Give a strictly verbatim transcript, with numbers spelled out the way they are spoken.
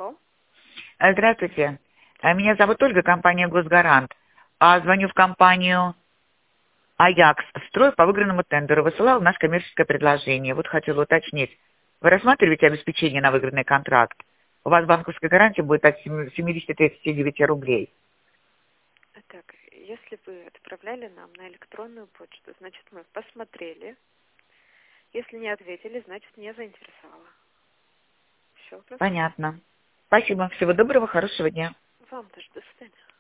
Алло. А, Здравствуйте. А, Меня зовут Ольга, компания «Госгарант». А звоню в компанию «Аякс Строй» по выигранному тендеру. Высылал наше коммерческое предложение. Вот хотела уточнить. Вы рассматриваете обеспечение на выигранный контракт? У вас банковская гарантия будет от семидесяти тридцати девяти рублей. Так, если вы отправляли нам на электронную почту, значит, мы посмотрели. Если не ответили, значит, не заинтересовало. Все просто. Понятно. Спасибо. Всего доброго, хорошего дня. Вам тоже до свидания.